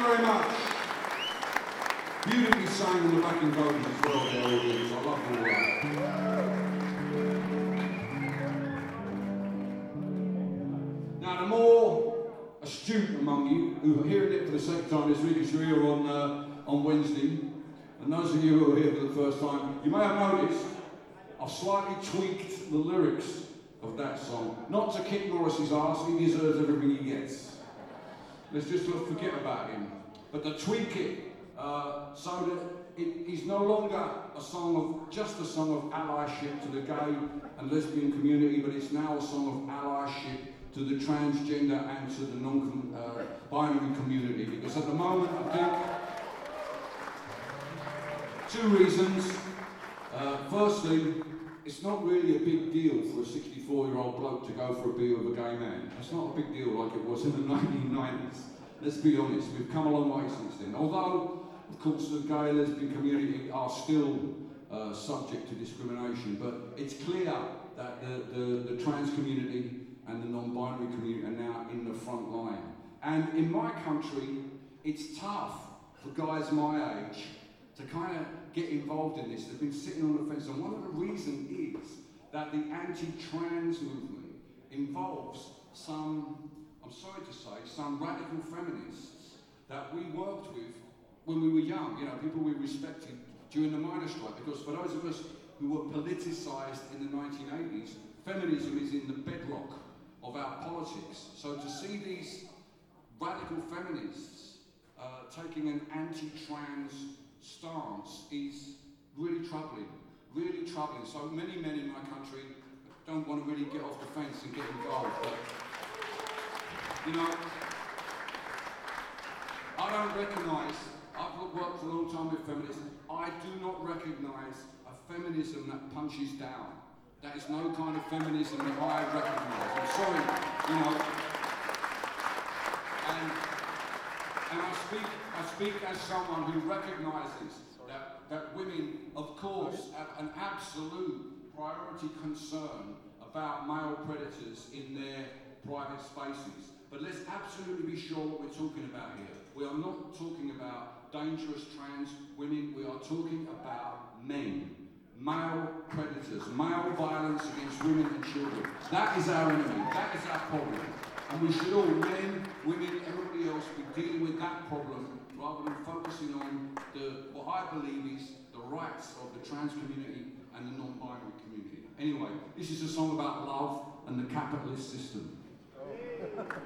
very much. Beautifully sang on the backing vocals as well, their audience. I love all that. Now, the more astute among you who are hearing it for the second time this week, as you're here on Wednesday, and those of you who are here for the first time, you may have noticed I've slightly tweaked the lyrics of that song. Not to kick Morris's arse, he deserves everything he gets. Let's just forget about him. But to tweak it so that it is no longer just a song of allyship to the gay and lesbian community, but it's now a song of allyship to the transgender and to the non-binary community. Because at the moment, I think, 2 reasons. Firstly, it's not really a big deal for a 64-year-old bloke to go for a beer with a gay man. It's not a big deal like it was in the 1990s. Let's be honest, we've come a long way since then. Although, of course, the gay and lesbian community are still subject to discrimination, but it's clear that the trans community and the non-binary community are now in the front line. And in my country, it's tough for guys my age to kind of get involved in this. They've been sitting on the fence, and one of the reasons is that the anti-trans movement involves some, I'm sorry to say, some radical feminists that we worked with when we were young, you know, people we respected during the miners' strike, because for those of us who were politicised in the 1980s, feminism is in the bedrock of our politics. So to see these radical feminists taking an anti-trans stance is really troubling, really troubling. So many men in my country don't want to really get off the fence and get involved. But, you know, I don't recognise, I've worked for a long time with feminists, I do not recognise a feminism that punches down. That is no kind of feminism that I recognise. I'm sorry, you know. And I speak as someone who recognises that women, of course, have an absolute priority concern about male predators in their private spaces. But let's absolutely be sure what we're talking about here. We are not talking about dangerous trans women, we are talking about men. Male predators, male violence against women and children. That is our enemy, that is our problem. And we should all, men, women, everybody else, be dealing with that problem rather than focusing on what I believe is the rights of the trans community and the non-binary community. Anyway, this is a song about love and the capitalist system.